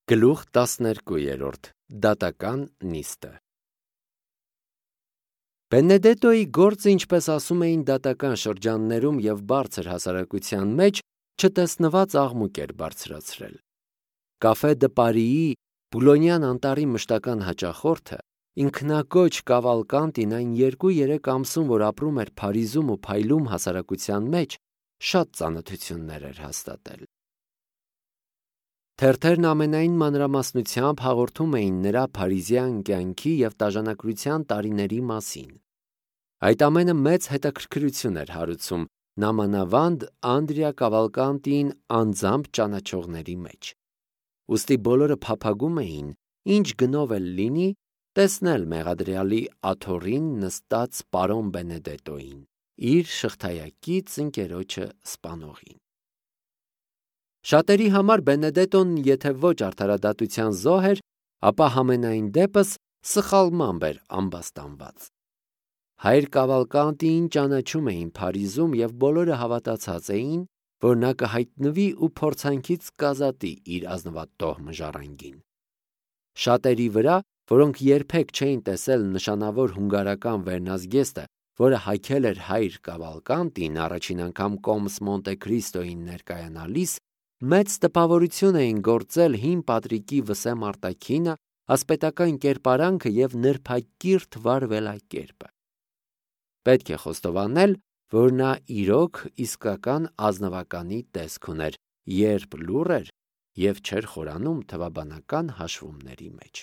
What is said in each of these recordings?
Գլուխ 12. Դատական նիստը Բենեդետոյի գործը, ինչպես ասում էին դատական շրջաններում և բարձր հասարակության մեջ, չտեսնված աղմուկ էր բարձրացրել։ Կաֆե դը Պարիի Բուլոնյան անտառի մշտական հաճախորդը, ինքնակոչ Կավալկանտին այն 2-3 ամսում, որ ապրում էր Փարիզում ու փայլում հասարակության մեջ, շատ ծանոթություններ էր հաստատել։ Թերթերն ամենայն մանրամասնությամբ հաղորդում էին նրա փարիզյան կյանքի և տաժանակրության տարիների մասին։ Այդ ամենը մեծ հետաքրքրություն էր հարուցում նամանավանդ Անդրիա Կավալկանտիին անձամբ ճանաչողների մեջ։ Ուստի բոլորը փափագում էին, ինչ գնով էլ լինի, տեսնել մեղադրյալի աթոռին նստած պարոն Բենեդետոյին, իր շղթայակից ընկերոջը սպանողին։ Շատերի համար Բենեդետոն եթե ոչ արդարադատության զոհ էր, ապա համենայն դեպս սխալմամբ էր ամբաստանված։ Հայր Կավալկանտիին ճանաչում էին Փարիզում և բոլորը հավատացած էին, որ նա կհայտնվի ու փորձանքից կազատի իր ազնվատոհ ժառանգին։ Շատերի վրա, որոնք երբեք չէին տեսել նշանավոր հունգարական վերնազգեստը, որը հագել էր հայր Կավալկանտին առաջին անգամ կոմս Մոնտե Քրիստոյին ներկայանալիս, մեծ տպավորություն էին գործել հին Պատրիկի վսեմ արտաքինը, ասպետական կերպարանքը և նրբակիրթ վարվելակերպը։ Պետք է խոստովանել, որ նա իրոք իսկական ազնվականի տեսք ուներ, երբ լուռ էր և չէր խորանում թվաբանական հաշվումների մեջ։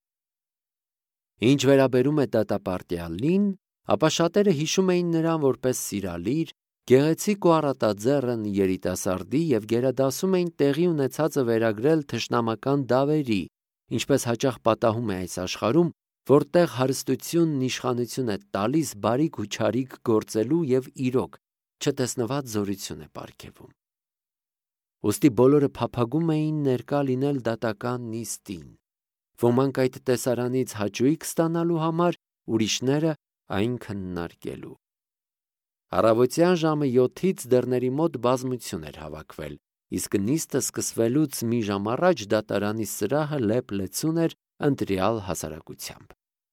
Ինչ վերաբերում է դատապարտյալին, ապա շատերը հիշում էին նրան որպես սիրալիր, գեղեցիկ ու առատաձեռն երիտասարդի և գերադասում էին տեղի ունեցածը վերագրել թշնամական դավերի, ինչպես հաճախ պատահում է այս աշխարհում, որտեղ հարստությունն իշխանություն է տալիս բարիք ու չարիք գործելու և իրոք չտեսնված զորություն է պարգևում։ Ուստի բոլորը փափագում էին ներկա լինել դատական նիստին, ոմանք այդ տեսարանից հաճույք ստանալու համար, ուրիշները այն քննարկելու։ Առավոտյան ժամը 7-ից դռների մոտ բազմություն էր հավաքվել, իսկ նիստը սկսվելուց մի ժամ առաջ դատարանի սրահը լեփ-լեցուն էր ընտրյալ հասարակությամբ։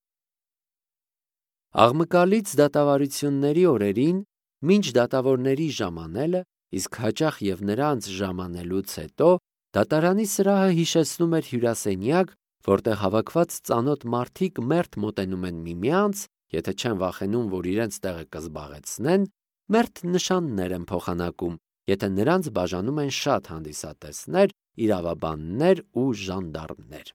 Աղմկալից դատավարությունների օրերին, մինչ դատավորների ժամանելը, իսկ հաճախ և նրանց ժամանելուց հետո, դատարանի սրահը հիշեցնում էր հյուրասենյակ, որտեղ հավաքված ծանոթ մարդիկ մերթ մոտենում են միմյանց, եթե չեն վախենում, որ իրենց տեղը կզբաղեցնեն, մերթ նշաններ են փոխանակում, եթե նրանց բաժանում են շատ հանդիսատեսներ, իրավաբաններ ու ժանդարմներ։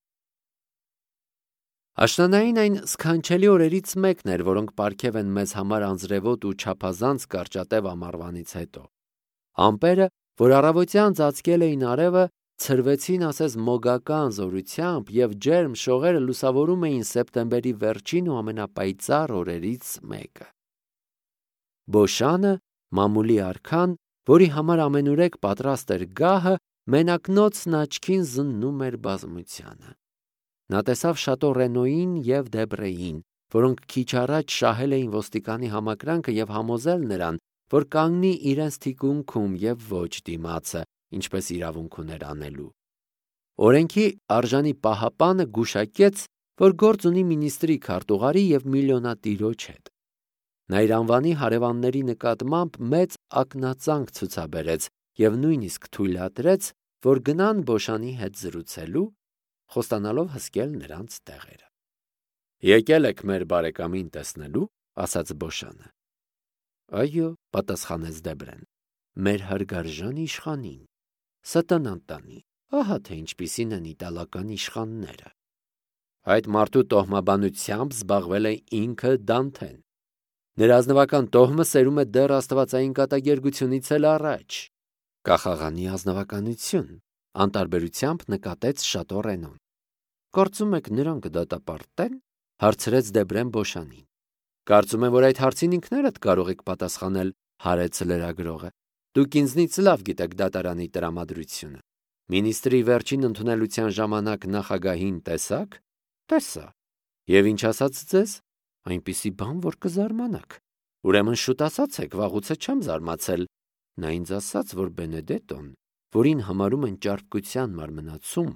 Աշնանային այն սքանչելի օրերից մեկն էր, որոնք պարգև են մեզ համար անձրևոտ ու չափազանց կարճատև ամառվանից հետո։ Ամպերը, որ առավոտյան ծածկել էին արևը, ցրվեցին ասես մոգական զորությամբ և ջերմ շողերը լուսավորում էին սեպտեմբերի վերջին ու ամենապայծառ օրերից մեկը։ Բոշանը, մամուլի արքան, որի համար ամենուրեք պատրաստ էր գահը, մենակնոցն աչքին զննում էր բազմությանը։ Նա տեսավ Շատո Ռենոյին և Դեբրեին, որոնք քիչ առաջ շահել էին ոստիկանի համակրանքը և համոզել նրան, որ կանգնի իրենց թիկունքում և ոչ դիմացը, ինչպես իրավունք ուներ անելու։ Օրենքի արժանի պահապանը գուշակեց, որ գործ ունի մինիստրի քարտուղարի և միլիոնատիրոջ հետ։ Նա իր անվանի հարևանների նկատմամբ մեծ ակնածանք ցուցաբերեց և նույնիսկ թույլատրեց, որ գնան Բոշանի հետ զրուցելու, խոստանալով հսկել նրանց տեղերը։ «Եկել եք մեր բարեկամին տեսնելու», ասաց Բոշանը։ «Այո», պատասխանեց Դեբրեն, «մեր հարգարժան իշխանին, սատանան տանի, ահա թե ինչպիսին են իտալական իշխանները։ Այդ մարդու տոհմաբանությամբ զբաղվել է ինքը Դանթեն։ Նրա ազնվական տոհմը սերում է դեռ աստվածային կատակերգությունից էլ առաջ»։ «Կախաղանի ազնվականություն», անտարբերությամբ նկատեց Շատո Ռենոն։ «Կարծում եք նրան կդատապարտեն», հարցրեց Դեբրեն Բոշանին։ «Կարծում եմ, որ այդ հարցին ինքներդ կարող եք պատասխանել», հարեց լրագրողը։ «Դուք ինձնից լավ գիտեք դատարանի տրամադրությունը։ Մինիստրի վերջին ընդունելության ժամանակ նախագահին տեսա՞ք»։ «Տեսա»։ «Եվ ինչ ասաց ձեզ»։ «Այնպիսի բան, որ կզարմանաք»։ «Ուրեմն շուտ ասացեք, վաղուց չեմ զարմացել»։ «Նա ինձ ասաց, որ Բենեդետոն, որին համարում են ճարպկության մարմնացում,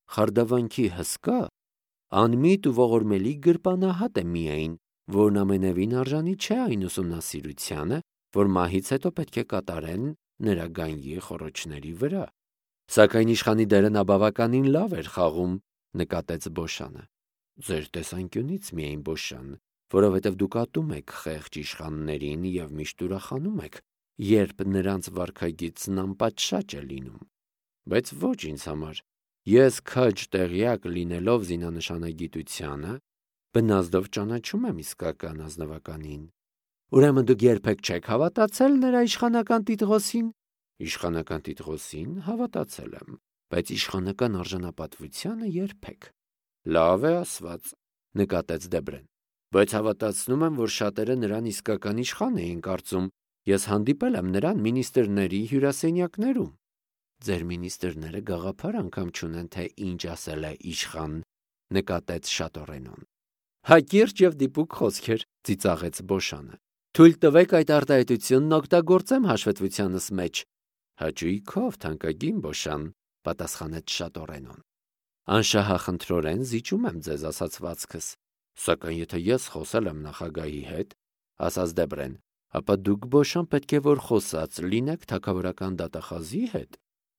խարդավանքի հսկա, անմիտ ու ողորմելի գրպանահատ է միայն, որն ամենևին արժանի չէ այն ուսումնասիրությանը, որ մահից հետո պետք է կատարեն նրա գանյի խոռոչների վրա։ Սակայն իշխանի դերը նա բավականին լավ էր խաղում, նկատեց Բոշանը։ Ձեր տեսանկյունից միայն, Բոշան, որովհետև դուք ատում եք խեղճ իշխաններին և միշտ ուրախանում եք, երբ նրանց վարքագիծն անպատշաճ է լինում։ Բայց ոչ ինձ համար։ Ես քաջ տեղյակ լինելով զինանշանագիտությանը, բնազդով ճանաչում եմ իսկական ազնվականին։ Ուրեմն դուք երբեք չեք հավատացել նրա իշխանական տիտղոսին։ Իշխանական տիտղոսին հավատացել եմ, բայց իշխանական արժանապատվությանը երբեք։ Լավ է ասված, նկատեց Դեբրեն, բայց հավատացնում եմ, որ շատերը նրան իսկական իշխան էին կարծում։ Ես հանդիպել եմ նրան մինիստրների հյուրասենյակներում։ Ձեր մինիստրները գաղափար անգամ չունեն, թե ինչ ասել է իշխան, նկատեց Շատորենոն։ Հակիրճ և դիպուկ խոսքեր, ծիծաղեց Բոշանը։ Թույլ տվեք այդ արտահայտությունն օգտագործեմ հաշվետվությանս մեջ։ Հաճույքով, թանկագին Բոշան, պատասխանեց Շատորենոն։ Անշահախնդրորեն զիջում եմ ձեզ ասացվածքս, սակայն եթե ես խոսել եմ նախագահի հետ, ասաց Դեբրեն, ապա դուք, Բոշան, պետք է որ խոսած լինեք թագավորական դատախազի հետ։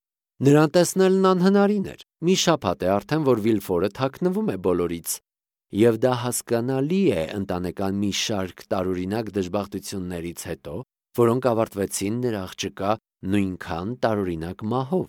Նրան տեսնելն անհնարին էր։ Մի շաբաթ է արդեն, որ Վիլֆորը թաքնվում է բոլորից, և դա հասկանալի է ընտանեկան մի շարք տարօրինակ դժբախտություններից հետո, որոնք ավարտվեցին նրա աղջկա նույնքան տարօրինակ մահով։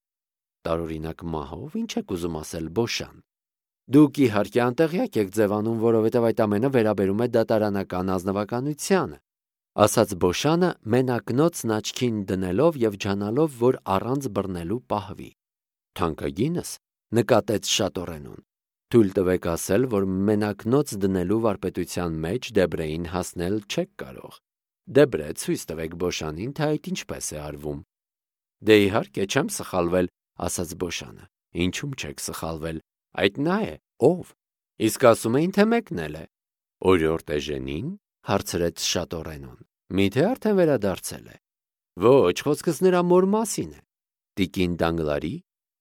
Տարօրինակ մահով, ինչ եք ուզում ասել, Բոշան։ Դուք իհարկե անտեղյակ եք ձևանում, որովհետև այդ ամենը վերաբերում է դատարանական ազնվականությանը, ասաց Բոշանը, մենակնոցն աչքին դնելով և ջանալով, որ առանց բռնելու պահվի։ Թանկագինս, նկատեց Շատորենոն, թույլ տվեք ասել, որ մենակնոց դնելու վարպետության մեջ Դեբրեին հասնել չեք կարող։ Դեբրե, ցույց տվեք Բոշանին, թե այդ ինչպես է արվում։ Դե իհարկե չեմ սխալվել, ասաց Բոշանը։ Ինչու՞մ չեք սխալվել։ Այդ նա է, ով։ Իսկ ասում էին, թե մեկն էլ է։ Օրիորդ Էժենին, հարցրեց Շատորենոն։ Միթե արդեն վերադարձել է։ Ոչ, խոսքս նրա մոր մասին է։ Տիկին Դանգլարի։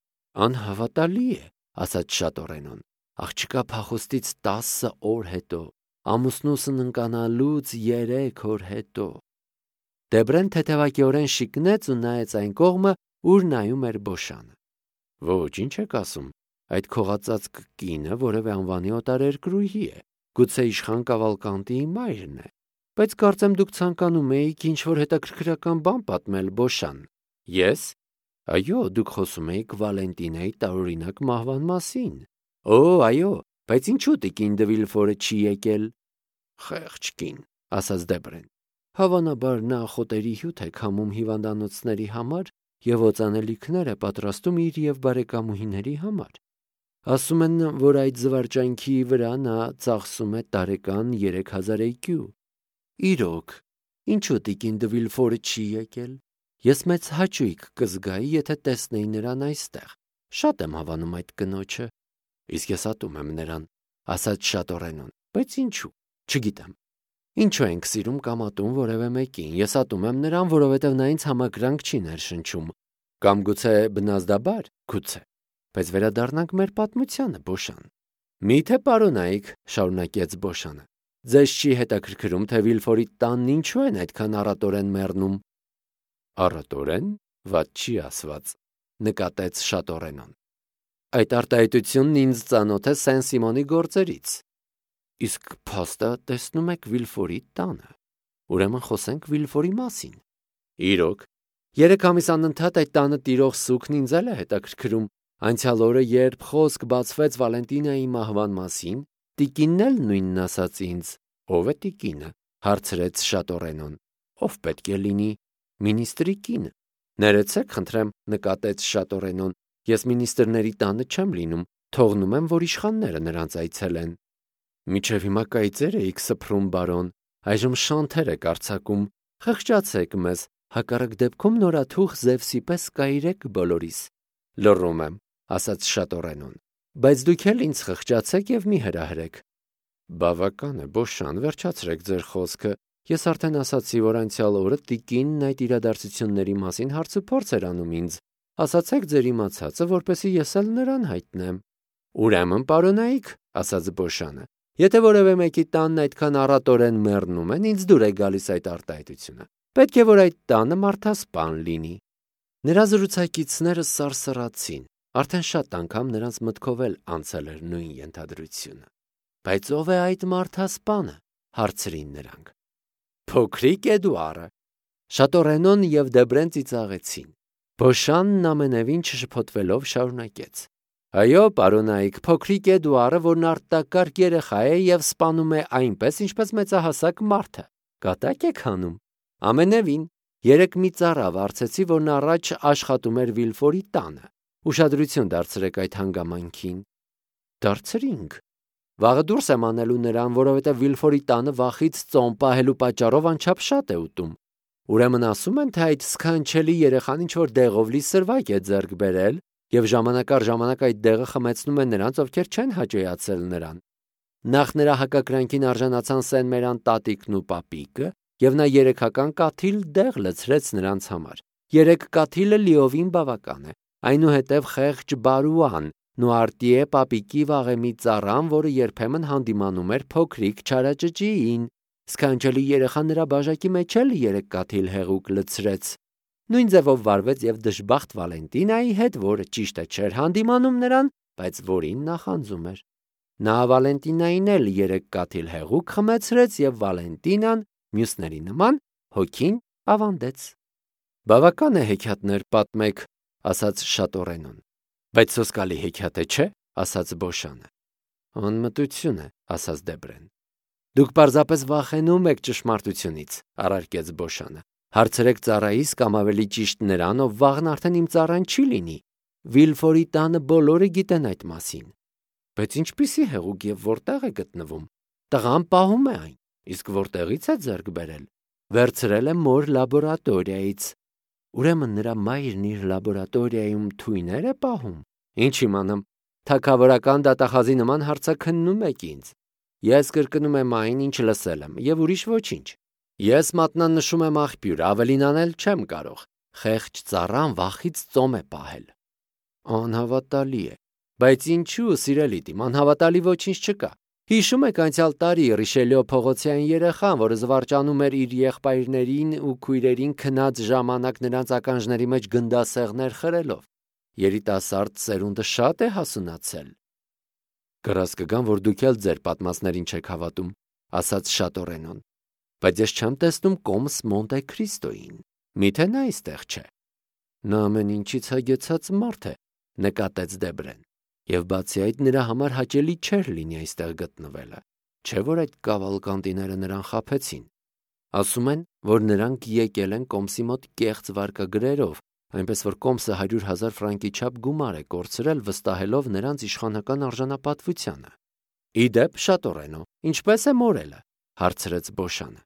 Անհավատալի է, ասաց Շատորենոն։ Աղջկա փախուստից 10 օր հետո, ամուսնուսն ընկանալուց 3 օր հետո։ Դեբրեն թեթևակիորեն շիկնեց ու նայեց այն կողմը, ուր նայում էր Բոշանը։ Ոչ, ինչ եք ասում, այդ քողածածկ կինը որևէ անվանի օտարերկրուհի է, գուցե իշխան Կավալկանտիի մայրն է, բայց կարծեմ դուք ցանկանում էիք ինչ-որ հետաքրքրական բան պատմել, Բոշան։ Ես։ Այո, դուք խոսում էիք Վալենտինայի տարօրինակ մահվան մասին։ Օ, այո, բայց ինչու տիկին դը Վիլֆորը չի եկել։ Խեղճ կին, ասաց Դեբրեն։ Հավանաբար նա խոտերի հյութ է քամում հիվանդանոցների համար և օծանելիքներ է պատրաստում իր և բարեկամուհիների համար։ Ասում են, որ այդ զվարճանքի վրա նա ծախսում է տարեկան 3000 էյկյու։ Իրոք, ինչու տիկին դը Վիլֆորը չի եկել։ Ես մեծ հաճույք կզգայի, եթե տեսնեի նրան այստեղ։ Շատ եմ հավանում այդ կնոջը։ Իսկ ես ատում եմ նրան, ասաց Շատորենոն, բայց ինչու։ Չգիտեմ։ Ինչու ենք սիրում կամ ատում որևէ մեկին։ Ես ատում եմ նրան, որովհետև նա ինձ համակրանք չի ներշնչում։ Կամ գուցե բնազդաբար, գուցե։ Բայց վերադառնանք մեր պատմությանը, Բոշան։ Միթե պարոնայք, շարունակեց Բոշանը։ Ձեզ չի հետաքրքրում, թե Վիլֆորի տանն ինչու են այդքան առատորեն մեռնում։ Առատորեն, վատ չի ասված, նկատեց Շատորենոն։ Այդ արտահայտությունն ինձ ծանոթ է Սեն-Սիմոնի գործերից։ Իսկ փաստը տեսնում եք Վիլֆորի տանը։ Ուրեմն խոսենք Վիլֆորի մասին։ Իրոք, 3 ամիս անընդհատ այդ տանը տիրող սուգն ինձ էլ է հետաքրքրում։ Անցյալ օրը, երբ խոսք բացվեց Վալենտինայի մահվան մասին, տիկինն էլ նույնն ասաց ինձ։ Ո՞վ է տիկինը, հարցրեց Շատորենոն։ Ով պետք է լինի։ Մինիստրի կինը։ Ներեցեք, խնդրեմ, նկատեց Շատորենոն։ Ես մինիստրների տանը չեմ լինում, թողնում եմ, որ իշխանները նրանց այցելեն։ Մինչև հիմա կայծեր էիք սփռում, բարոն, այժմ շանթեր եք արձակում։ Խղճացեք մեզ, հակառակ դեպքում նորաթուխ Զևսի պես կայրեք բոլորիս։ Լռում եմ, ասաց Շատորենոն, բայց դուք էլ ինձ խղճացեք և մի հրահրեք։ Բավական է, Բոշան, վերջացրեք ձեր խոսքը։ Ես արդեն ասացի, որ անցյալ օրը տիկինն այդ իրադարձությունների մասին հարցուփորձ էր անում ինձ։ ասացեք ձեր իմացածը, որպեսզի ես էլ նրան հայտնեմ։ Ուրեմն, պարոնայք, ասաց Բոշանը, եթե որևէ մեկի տանն այդքան առատորեն մեռնում են, ինձ դուր է գալիս այդ արտահայտությունը։ Պետք է, որ այդ տանը մարդասպան լինի։ Նրա զրուցակիցները սարսռացին, արդեն շատ անգամ նրանց մտքով էլ անցել էր նույն ենթադրությունը։ Բայց ով է այդ մարդասպանը, հարցրին նրանք։ Փոքրիկ Էդուարը։ Շատորենոն և Դեբրեն ծիծաղեցին։ Բոշանն ամենևին չշփոթվելով շարունակեց. Այո, պարոնայք, փոքրիկ Էդուարը, որն արտակարգ երեխա է և սպանում է այնպես, ինչպես մեծահասակ մարդը։ Կատակ եք հանում։ Ամենևին, երեկ մի ծառա վարձեցի, որն առաջ աշխատում էր Վիլֆորի տանը։ Ուշադրություն դարձրեք այդ հանգամանքին։ Դարձրինք։ Վաղը դուրս եմ անելու նրան, որովհետև Վիլֆորի տանը վախից ծոմ պահելու պատճառով անչափ շատ է ուտում։ Ուրեմն ասում են, թե այդ սքանչելի երեխան ինչ-որ դեղով լի սրվակ է ձեռք բերել և ժամանակ առ ժամանակ այդ դեղը խմեցնում է նրանց, ովքեր չեն հաճոյացել նրան։ Նախ նրա հակակրանքին արժանացան Սեն-Մերան տատիկն ու պապիկը, և նա 3-ական կաթիլ դեղ լցրեց նրանց համար։ 3 կաթիլը լիովին բավական է։ Այնուհետև խեղճ Բարուան, Նուարտիե պապիկի վաղեմի ծառան, որը երբեմն հանդիմանում էր փոքրիկ չարաճճիին։ Սքանչելի երեխան նրա բաժակի մեջ էլ 3 կաթիլ հեղուկ լցրեց։ Նույն ձևով վարվեց և դժբախտ Վալենտինայի հետ, որը ճիշտ է չէր հանդիմանում նրան, բայց որին նախանձում էր։ Նա Վալենտինային էլ 3 կաթիլ հեղուկ խմեցրեց և Վալենտինան, մյուսների նման, հոգին ավանդեց։ Բավական է հեքիաթներ պատմեք, ասաց Շատորենոն։ Բայց սոսկալի հեքիաթ է, չէ՞, ասաց Բոշանը։ Անմտություն է, ասաց Դեբրեն։ Դուք պարզապես վախենում եք ճշմարտությունից, առարկեց Բոշանը։ Հարցրեք ծառայիս կամ ավելի ճիշտ նրան, ով վաղն արդեն իմ ծառան չի լինի։ Վիլֆորի տանը բոլորը գիտեն այդ մասին։ Բայց ինչպիսի հեղուկ և որտեղ է գտնվում։ Տղան պահում է այն, իսկ որտեղից է ձեռք բերել։ Վերցրել է մոր լաբորատորիայից։ Ուրեմն նրա մայրն իր լաբորատորիայում թույներ է պահում։ Ինչ իմանամ, թագավորական դատախազի նման հարցաքննում եք ինձ։ Ես կրկնում եմ այն, ինչ լսել եմ, և ուրիշ ոչինչ։ Ես մատնանշում եմ աղբյուր, ավելին անել չեմ կարող։ Խեղճ ծառան վախից ծոմ է պահել։ Անհավատալի է։ Բայց ինչու, սիրելի տիմ, անհավատալի ոչինչ չկա։ Հիշում եք անցյալ տարի Ռիշելյո փողոցյան երեխան, որը զվարճանում էր իր եղբայրներին ու քույրերին քնած ժամանակ նրանց ականջների մեջ գնդասեղներ խրելով։ Երիտասարդ սերունդը շատ է հասունացել։ Կռաս կգամ, որ դուք էլ ձեր պատմածներին չեք հավատում, ասաց Շատորենոն։ Բայց ես չեմ տեսնում կոմս Մոնտե Քրիստոյին։ Միթե նա այստեղ չէ։ Նա ամեն ինչից հագեցած մարդ է, նկատեց Դեբրեն։ Եվ բացի այդ նրա համար հաճելի չէր լինի այստեղ գտնվելը, չէ՞ որ այդ կավալկանտիները նրան խաբեցին։ Ասում են, որ նրանք եկել են կոմսի մոտ կեղծ վարկագրերով, այնպես որ կոմսը 100,000 ֆրանկի չափ գումար է կորցրել, վստահելով նրանց իշխանական արժանապատվությանը։ Իդեպ, Շատորենո, ինչպես է մորելը, հարցրեց Բոշանը։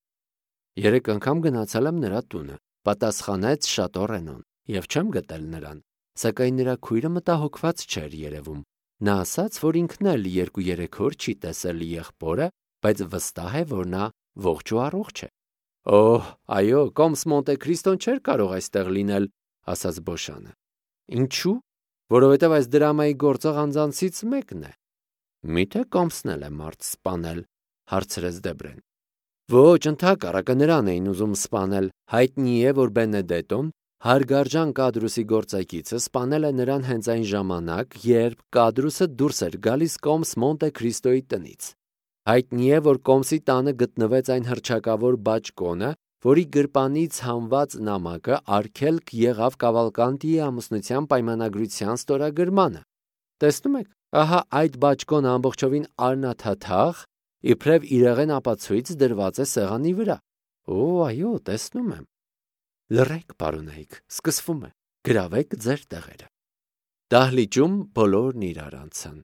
3 անգամ գնացել եմ նրա տունը, պատասխանեց Շատորենոն, և չեմ գտել նրան, սակայն նրա քույրը մտահոգված չէր երևում։ Նա ասաց, որ ինքն էլ 2-3 օր չի տեսել եղբորը, բայց վստահ է, որ նա ողջ ու առողջ է։ Օհ, այո, կոմս Մոնտե Քրիստոն չէր կարող այստեղ լինել, ասաց Բոշանը։ Ինչու՞։ Որովհետև այս դրամայի գործող անձանցից մեկն է։ Միթե կոմսն էլ է մարդ սպանել, հարցրեց Դեբրեն։ Ոչ, ընդհակառակը նրան էին ուզում սպանել։ Հայտնի է, որ Բենեդետոն, հարգարժան Կադրուսի գործակիցը, սպանել է նրան հենց այն ժամանակ, երբ Կադրուսը դուրս էր գալիս կոմս Մոնտե Քրիստոյի տնից։ Հայտնի է, որ կոմսի տանը գտնվեց այն հռչակավոր բաճկոնը, որի գրպանից հանված նամակը արգելք եղավ Կավալկանտիի ամուսնության պայմանագրության ստորագրմանը։ Տեսնում եք, ահա այդ բաճկոնը ամբողջովին արնաթաթախ, իբրև իրեղեն ապացույց դրված է սեղանի վրա։ Օ, այո, տեսնում եմ։ Լռեք, պարոնայք, սկսվում է։ Գրավեք ձեր տեղերը։ Դահլիճում բոլորն իրար անցան։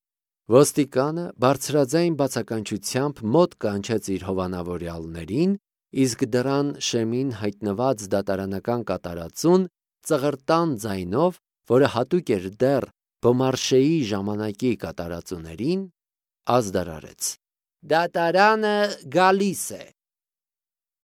Ոստիկանը բարձրաձայն բացականչությամբ մոտ կանչեց իր հովանավորյալներին, իսկ դռան շեմին հայտնված դատարանական կատարածուն ծղրտան ձայնով, որը հատուկ էր դեռ Բոմարշեի ժամանակի կատարածուներին, ազդարարեց. Դատարանը գալիս է։